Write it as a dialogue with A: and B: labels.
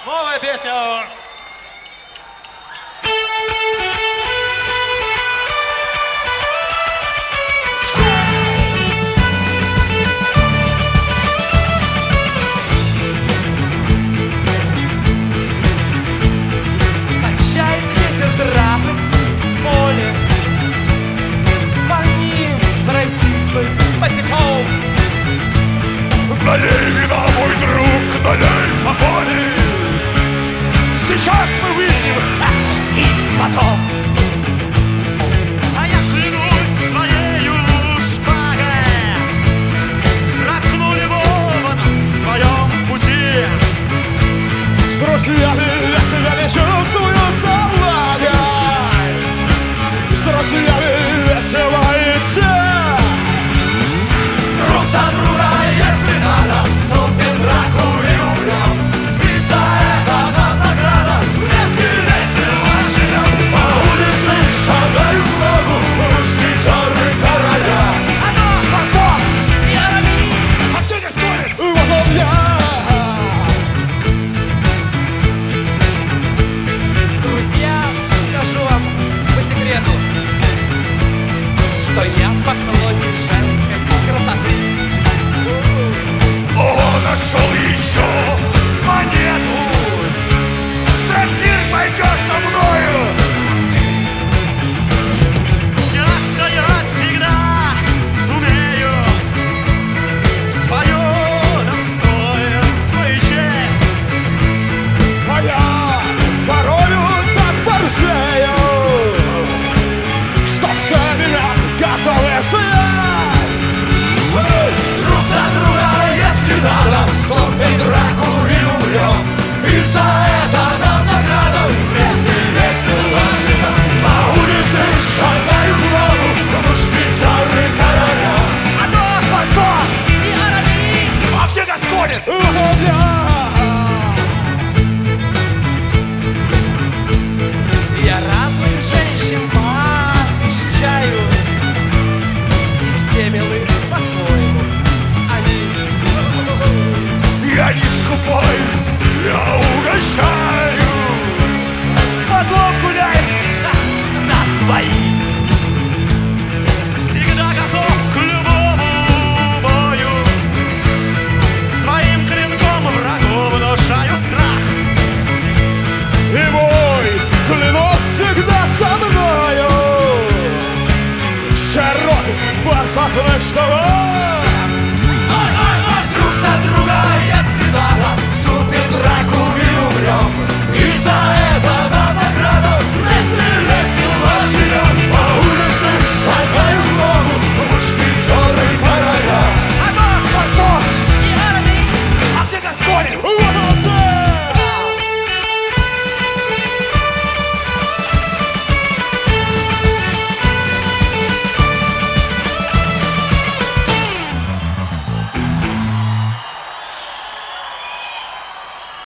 A: Новая песня.
B: Качает ветер дратом в поле, по ним пройтись бы босиком.
C: Налей вина, мой друг, налей по поле.
B: Сейчас мы выпьем, и потом.
A: А я клянусь своею шпагой, проткну любого на своем пути.
B: С друзьями я себя не чувствую.